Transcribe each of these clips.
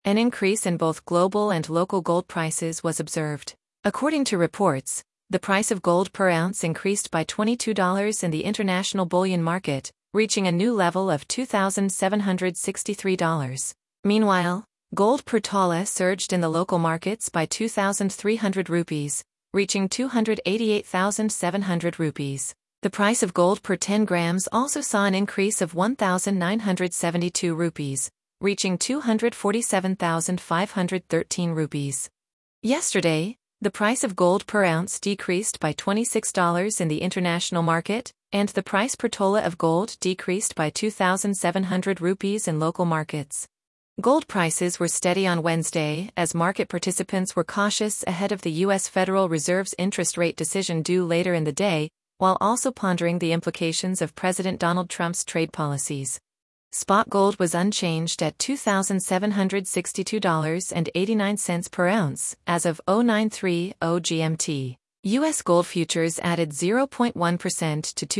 An increase in both global and local gold prices was observed. According to reports, the price of gold per ounce increased by $22 in the international bullion market, reaching a new level of $2,763. Meanwhile, gold per tola surged in the local markets by 2,300 rupees, reaching 288,700 rupees. The price of gold per 10 grams also saw an increase of 1,972 rupees, reaching 247,513 rupees. Yesterday, the price of gold per ounce decreased by $26 in the international market, and the price per tola of gold decreased by 2,700 rupees in local markets. Gold prices were steady on Wednesday as market participants were cautious ahead of the U.S. Federal Reserve's interest rate decision due later in the day, while also pondering the implications of President Donald Trump's trade policies. Spot gold was unchanged at $2,762.89 per ounce as of 0930 GMT. U.S. gold futures added 0.1% to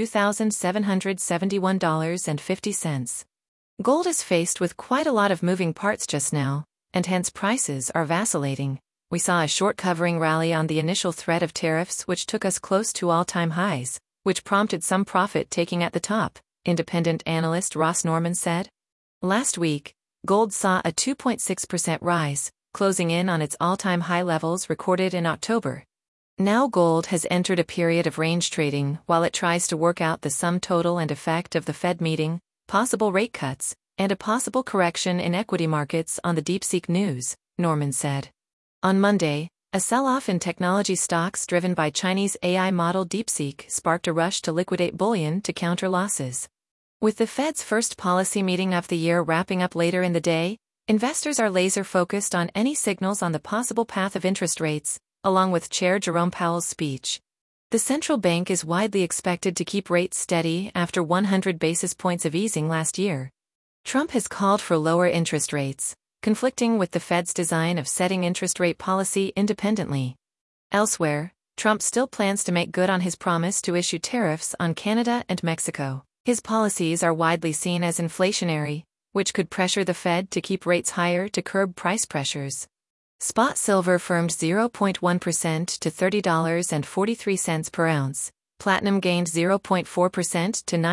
$2,771.50. Gold is faced with quite a lot of moving parts just now, and hence prices are vacillating. We saw a short covering rally on the initial threat of tariffs which took us close to all-time highs, which prompted some profit taking at the top, independent analyst Ross Norman said. Last week, gold saw a 2.6% rise, closing in on its all-time high levels recorded in October. Now gold has entered a period of range trading while it tries to work out the sum total and effect of the Fed meeting, possible rate cuts, and a possible correction in equity markets on the DeepSeek news, Norman said. On Monday, a sell-off in technology stocks driven by Chinese AI model DeepSeek sparked a rush to liquidate bullion to counter losses. With the Fed's first policy meeting of the year wrapping up later in the day, investors are laser-focused on any signals on the possible path of interest rates, along with Chair Jerome Powell's speech. The central bank is widely expected to keep rates steady after 100 basis points of easing last year. Trump has called for lower interest rates, conflicting with the Fed's design of setting interest rate policy independently. Elsewhere, Trump still plans to make good on his promise to issue tariffs on Canada and Mexico. His policies are widely seen as inflationary, which could pressure the Fed to keep rates higher to curb price pressures. Spot silver firmed 0.1% to $30.43 per ounce. Platinum gained 0.4% to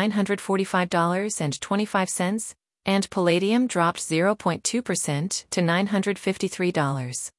$945.25, and palladium dropped 0.2% to $953.